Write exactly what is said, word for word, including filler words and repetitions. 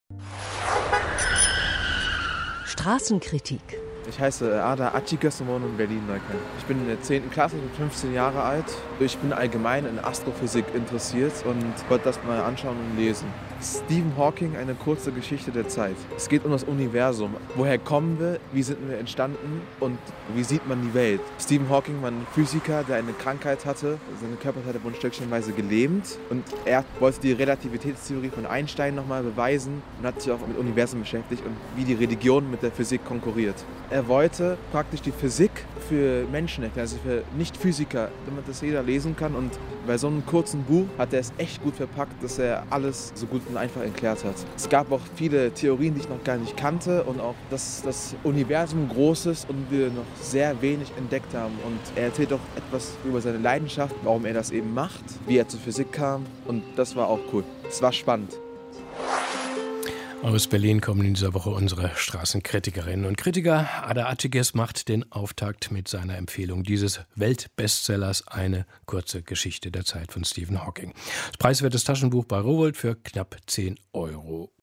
Straßenkritik. Ich heiße Ada Attiges und wohne in Berlin-Neukölln. Ich bin in der zehnten Klasse, bin fünfzehn Jahre alt. Ich bin allgemein in Astrophysik interessiert und wollte das mal anschauen und lesen. Stephen Hawking, eine kurze Geschichte der Zeit. Es geht um das Universum. Woher kommen wir, wie sind wir entstanden und wie sieht man die Welt? Stephen Hawking war ein Physiker, der eine Krankheit hatte. Seine Körperteile wurden stückchenweise gelähmt. Und er wollte die Relativitätstheorie von Einstein nochmal beweisen und hat sich auch mit Universum beschäftigt und wie die Religion mit der Physik konkurriert. Er wollte praktisch die Physik für Menschen erklären, also für Nicht-Physiker, damit das jeder lesen kann. Und bei so einem kurzen Buch hat er es echt gut verpackt, dass er alles so gut und einfach erklärt hat. Es gab auch viele Theorien, die ich noch gar nicht kannte und auch, dass das Universum groß ist und wir noch sehr wenig entdeckt haben. Und er erzählt auch etwas über seine Leidenschaft, warum er das eben macht, wie er zur Physik kam und das war auch cool. Es war spannend. Aus Berlin kommen in dieser Woche unsere Straßenkritikerinnen und Kritiker. Ada Attiges macht den Auftakt mit seiner Empfehlung dieses Weltbestsellers Eine kurze Geschichte der Zeit von Stephen Hawking. Das preiswerte Taschenbuch bei Rowohlt für knapp zehn Euro.